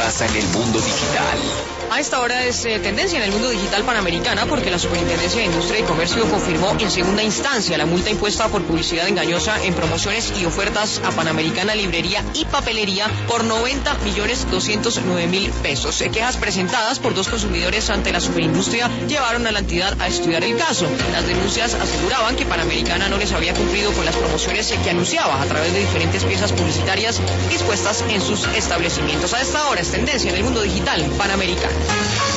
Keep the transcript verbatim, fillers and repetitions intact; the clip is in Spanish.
pasa en el mundo digital. A esta hora es eh, tendencia en el mundo digital Panamericana porque la Superintendencia de Industria y Comercio confirmó en segunda instancia la multa impuesta por publicidad engañosa en promociones y ofertas a Panamericana Librería y Papelería por noventa millones doscientos nueve mil pesos. Eh, quejas presentadas por dos consumidores ante la Superindustria llevaron a la entidad a estudiar el caso. Las denuncias aseguraban que Panamericana no les había cumplido con las promociones eh, que anunciaba a través de diferentes piezas publicitarias dispuestas en sus establecimientos. A esta hora es tendencia en el mundo digital Panamericana.